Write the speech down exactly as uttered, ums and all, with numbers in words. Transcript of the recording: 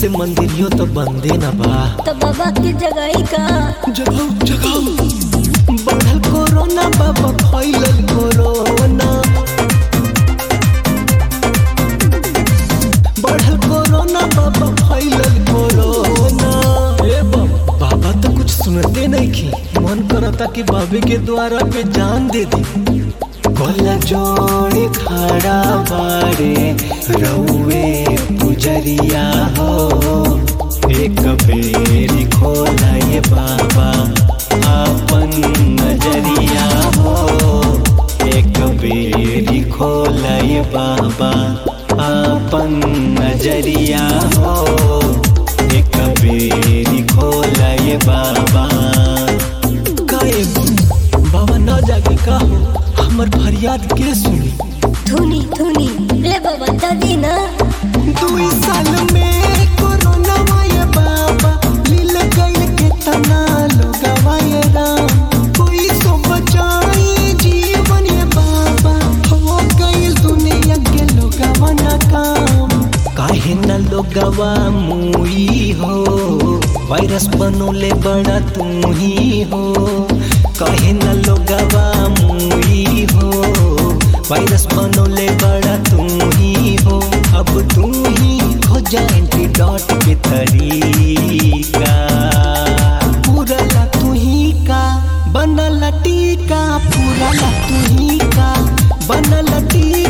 से मंदिरियो तो बंदे न बा। तो बाबा की जगह का जगाओ जगाओ बढ़ल कोरोना बाबा फैलल कोरोना बढ़ल कोरोना बाबा फैलल कोरोना। ए बाबा बाबा तो कुछ सुनते नहीं की मन करता कि बाबे के द्वारा पे जान दे दी। कोला जोड़े खड़ा बारे रउए पुजरिया हो एक बेरी खोला ये बाबा अपन नजरिया हो एक बेरी खोला ये बाबा अपन नजरिया हो एक बेरी खोला ये बाबा। काहे बाबा न जाके का हो हमर फरियाद के सुनी। धुनी धुनी रे बाबा दादी ना दुई साल में कोरोना वाये बाबा लील गइल के तना लोगवा ये राम कोई सो बचाई जीवन ये बाबा हो गइल दुनिया के लोगवा ना काम। काहे न लोगवा मुई हो वायरस बनोले बड़ा तू ही हो। काहे न लोगवा मुई हो वायरस बनोले बड़ा तू ही हो। अब तू ही हो जा एंटीडोट के तरीका पूरा ला तू ही का बनला टीका पूरा ला तू ही का बनला टीका।